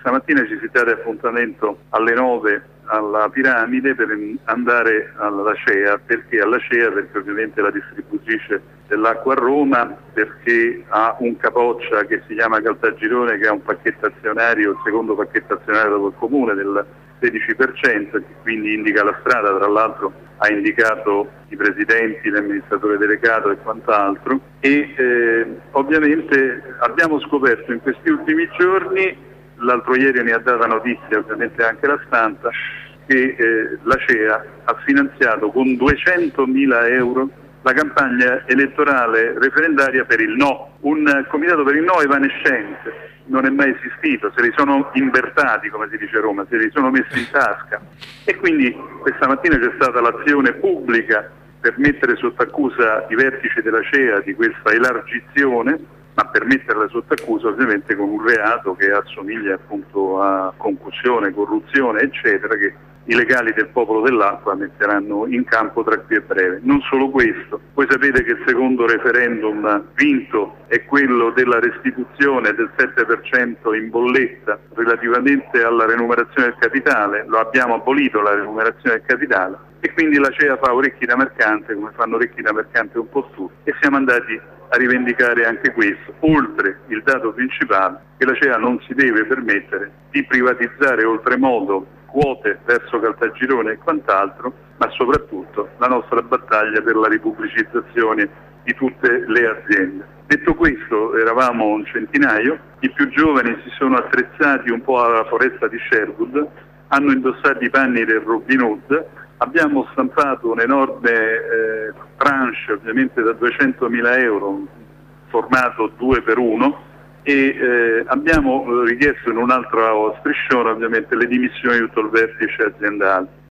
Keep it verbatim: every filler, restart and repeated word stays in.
stamattina ci si dà appuntamento alle nove alla Piramide per andare alla CEA. Perché alla CEA? Perché ovviamente la distributrice dell'acqua a Roma, perché ha un capoccia che si chiama Caltagirone, che ha un pacchetto azionario, il secondo pacchetto azionario dopo il comune del sedici per cento, che quindi indica la strada. Tra l'altro ha indicato i presidenti, l'amministratore delegato e quant'altro, e eh, ovviamente abbiamo scoperto in questi ultimi giorni, l'altro ieri ne ha data notizia ovviamente anche la stampa, che eh, la CEA ha finanziato con duecentomila euro la campagna elettorale referendaria per il no, un comitato per il no evanescente. Non è mai esistito, se li sono invertati, come si dice a Roma, se li sono messi in tasca, e quindi questa mattina c'è stata l'azione pubblica per mettere sotto accusa i vertici della CEA di questa elargizione, ma per metterla sotto accusa ovviamente con un reato che assomiglia appunto a concussione, corruzione eccetera, che i legali del popolo dell'acqua metteranno in campo tra qui e breve. Non solo questo, voi sapete che il secondo referendum vinto è quello della restituzione del sette per cento in bolletta relativamente alla remunerazione del capitale. Lo abbiamo abolito, la remunerazione del capitale, e quindi la CEA fa orecchi da mercante, come fanno orecchi da mercante un po' tutti, e siamo andati a rivendicare anche questo, oltre il dato principale che la CEA non si deve permettere di privatizzare oltremodo quote verso Caltagirone e quant'altro, ma soprattutto la nostra battaglia per la ripubblicizzazione di tutte le aziende. Detto questo, eravamo un centinaio, i più giovani si sono attrezzati un po' alla foresta di Sherwood, hanno indossato i panni del Robin Hood, abbiamo stampato un'enorme eh, tranche ovviamente da duecentomila euro, formato due per uno, e eh, abbiamo richiesto in un altro striscione ovviamente le dimissioni di tutto il vertice aziendale.